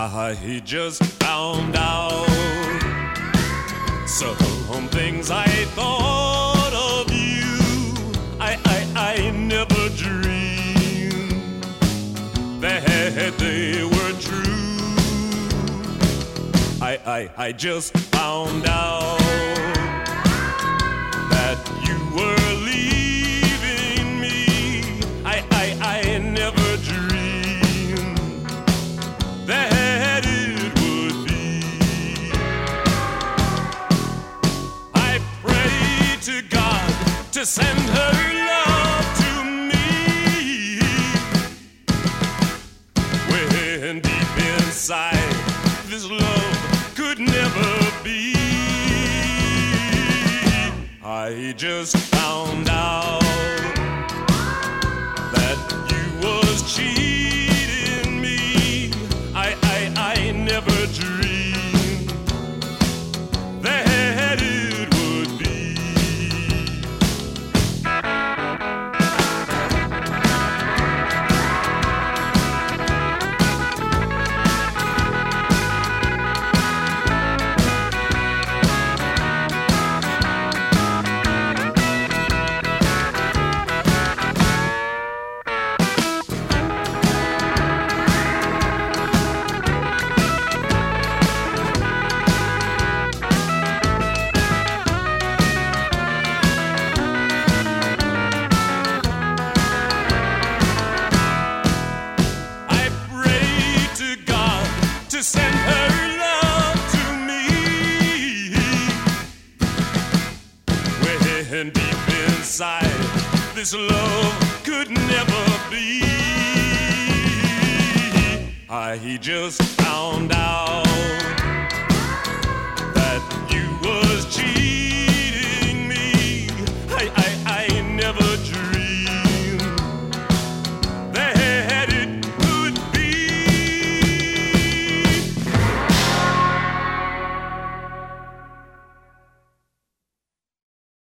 I just found out some things I thought of you. I never dreamed that they were true. I just found out that you were leaving me. I never dreamed that it would be. I pray to God to send her love to me, when deep inside this love could never be. I just found out that you was cheating me. I never dreamed that it would be. To send her love to me, when deep inside this love could never be. I just found out